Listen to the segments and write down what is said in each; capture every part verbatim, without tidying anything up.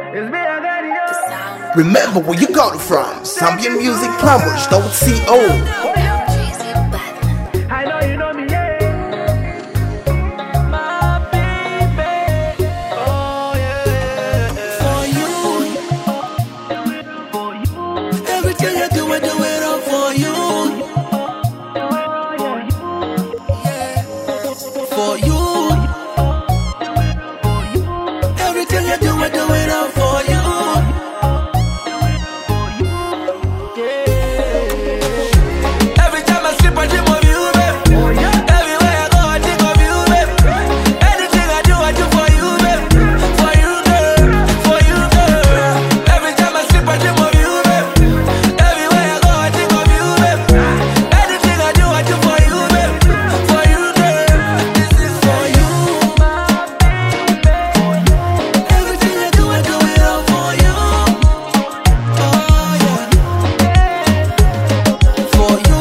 Remember where you got it from. Zambian Music Plumbers dot co. I know you know me, yeah. My baby, oh yeah. For you, For you, everything I do, I do it all for you. Yeah. For you, everything I do, I do it all for you. Every time I sleep, I dream of you, babe. Everywhere I go, I think of you, babe. Anything I do, I do for you, babe. For you, girl. For you, girl. Every time I sleep, I dream of you, babe. Everywhere I go, I think of you, babe. Anything I do, I do for you, babe. For you, girl. This is for you. Everything I do, I do it all for you. Oh, yeah. For you.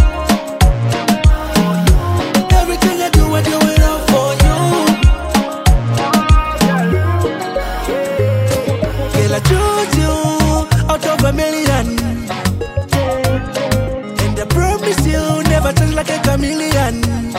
Everything I do, I do it all for you. Girl, I choose you out of a million, and I promise you never change like a chameleon.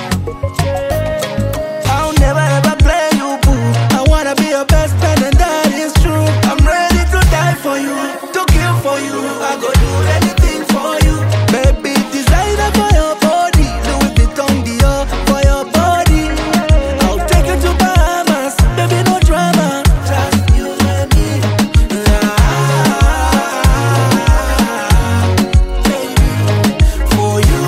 I'll never ever play you, boo. I wanna be your best friend, and that is true. I'm ready to die for you, to kill for you. I go do anything for you, baby. Designer for your body, Louis Vuitton Dior for your body. I'll take you to Bahamas, baby, no drama, just you and me. Ah, baby, for you,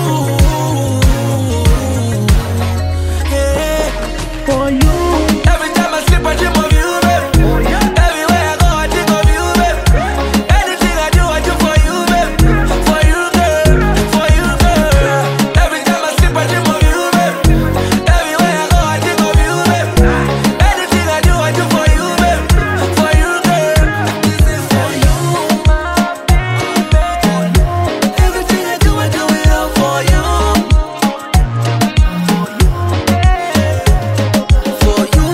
yeah, for you. every time I sleep, I dream of you, babe. Everywhere I go, I think of you, babe. Anything I do, I do for you, babe. For you, girl. For you, girl. Every time I sleep, I dream of you, babe. Everywhere I go, I think of you, babe. Anything I do, I do for you, babe. For you, girl. This is for you. Everything I do, I do it all for you. For you.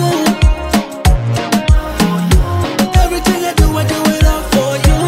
Everything I do, I do it all for you.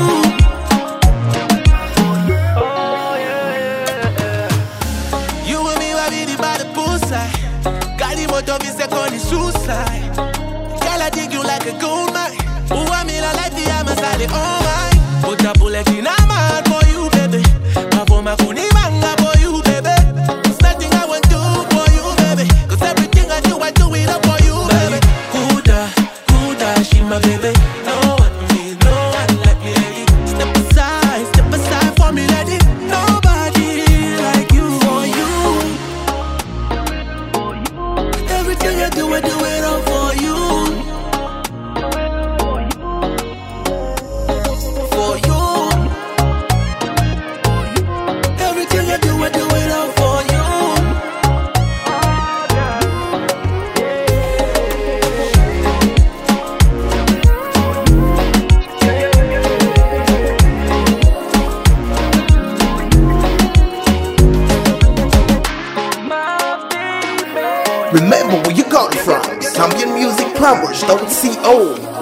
Oh yeah. You and me, I be the by the poolside. Got the motor, me second is suicide. Girl, I dig you like a gold mine. Who I mean, I like the Amazon, oh my. Put a bullet in a man for you, baby. My phone, my kuni manga for you, baby. There's nothing I won't do for you, baby. Cause everything I do, I do it up for you, baby. Kuda, Kuda, she my baby. No one me, no one let me lady. Step aside, step aside for me, lady. Nobody like you. For you. Everything I do, I do it all for you. For you. Everything I do, I do it all for you. Remember where you got it from. Zambian Music Plumbers dot co.